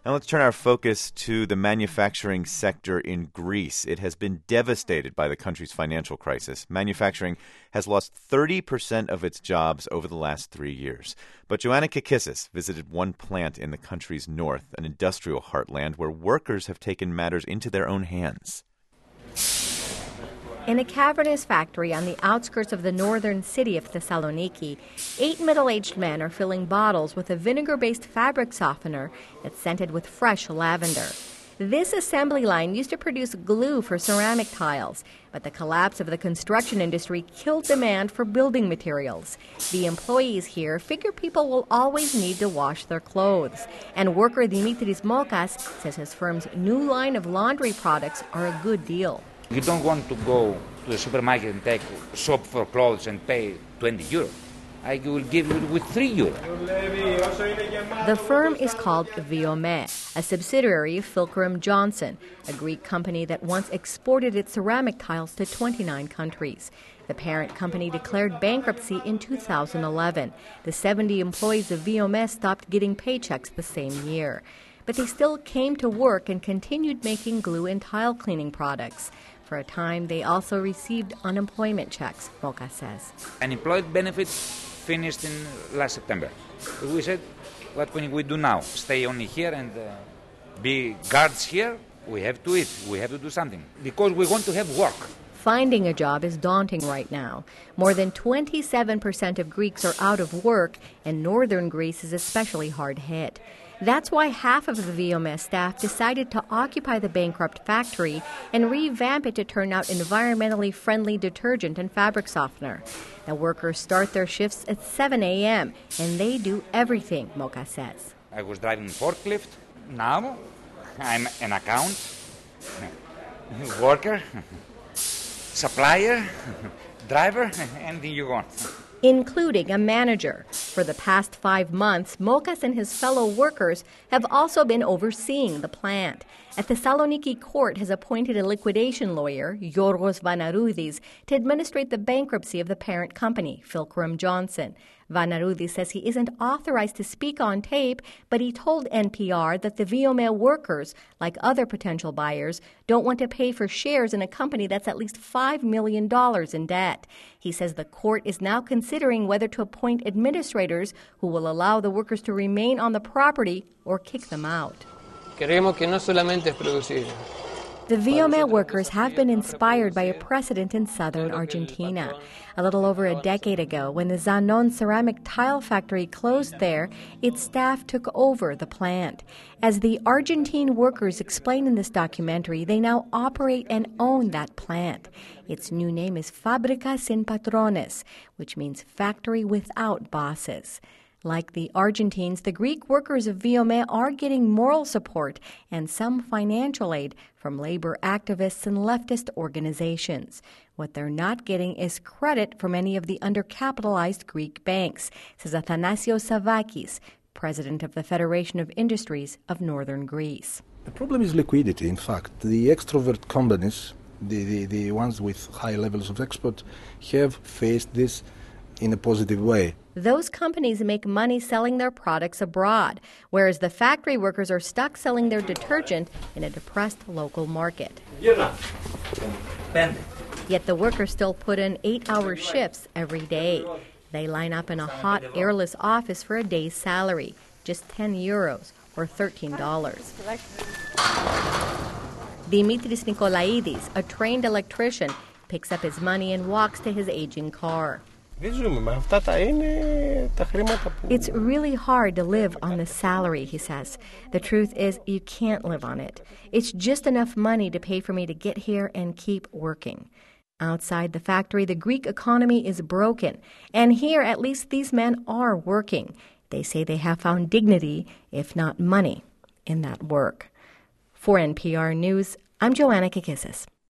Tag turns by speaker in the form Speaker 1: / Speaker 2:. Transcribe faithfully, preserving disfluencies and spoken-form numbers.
Speaker 1: Now let's turn our focus to the manufacturing sector in Greece. It has been devastated by the country's financial crisis. Manufacturing has lost thirty percent of its jobs over the last three years. But Joanna Kikissis visited one plant in the country's north, an industrial heartland where workers have taken matters into their own hands.
Speaker 2: In a cavernous factory on the outskirts of the northern city of Thessaloniki, eight middle-aged men are filling bottles with a vinegar-based fabric softener that's scented with fresh lavender. This assembly line used to produce glue for ceramic tiles, but the collapse of the construction industry killed demand for building materials. The employees here figure people will always need to wash their clothes, and worker Dimitris Mokas says his firm's new line of laundry products are a good deal.
Speaker 3: You don't want to go to the supermarket and take shop for clothes and pay twenty euro. I will give you with three euro.
Speaker 2: The firm is called Viome, a subsidiary of Filkram Johnson, a Greek company that once exported its ceramic tiles to twenty-nine countries. The parent company declared bankruptcy in two thousand eleven. The seventy employees of Viome stopped getting paychecks the same year. But they still came to work and continued making glue and tile cleaning products. For a time, they also received unemployment checks, Moka says.
Speaker 3: Unemployment benefits finished in last September. We said, what can we do now? Stay only here and uh, be guards here? We have to eat. We have to do something. Because we want to have work.
Speaker 2: Finding a job is daunting right now. More than twenty-seven percent of Greeks are out of work, and northern Greece is especially hard hit. That's why half of the Viome staff decided to occupy the bankrupt factory and revamp it to turn out environmentally friendly detergent and fabric softener. The workers start their shifts at seven a.m., and they do everything, Moka says.
Speaker 3: I was driving forklift. Now I'm an account, worker, supplier, driver, anything you want.
Speaker 2: Including a manager. For the past five months, Mokas and his fellow workers have also been overseeing the plant. A Thessaloniki court has appointed a liquidation lawyer, Yorgos Vanaroudis, to administrate the bankruptcy of the parent company, Filkram Johnson. Vanaroudis says he isn't authorized to speak on tape, but he told N P R that the Viome workers, like other potential buyers, don't want to pay for shares in a company that's at least five million dollars in debt. He says the court is now considering whether to appoint administrators who will allow the workers to remain on the property or kick them out.
Speaker 4: Queremos que no solamente es producir.
Speaker 2: The Viome workers have been inspired by a precedent in southern Argentina. A little over a decade ago, when the Zanon ceramic tile factory closed there, its staff took over the plant. As the Argentine workers explain in this documentary, they now operate and own that plant. Its new name is Fábrica Sin Patrones, which means factory without bosses. Like the Argentines, the Greek workers of Viome are getting moral support and some financial aid from labor activists and leftist organizations. What they're not getting is credit from any of the undercapitalized Greek banks, says Athanasios Savakis, president of the Federation of Industries of Northern Greece.
Speaker 5: The problem is liquidity, in fact. The extrovert companies, the, the, the ones with high levels of export, have faced this in a positive way.
Speaker 2: Those companies make money selling their products abroad, whereas the factory workers are stuck selling their detergent in a depressed local market. Yet the workers still put in eight-hour shifts every day. They line up in a hot, airless office for a day's salary, just ten euros or thirteen dollars. Dimitris Nikolaidis, a trained electrician, picks up his money and walks to his aging car.
Speaker 6: It's
Speaker 2: really hard to live on the salary, he says. The truth is, you can't live on it. It's just enough money to pay for me to get here and keep working. Outside the factory, the Greek economy is broken. And here, at least these men are working. They say they have found dignity, if not money, in that work. For N P R News, I'm Joanna Kikissis.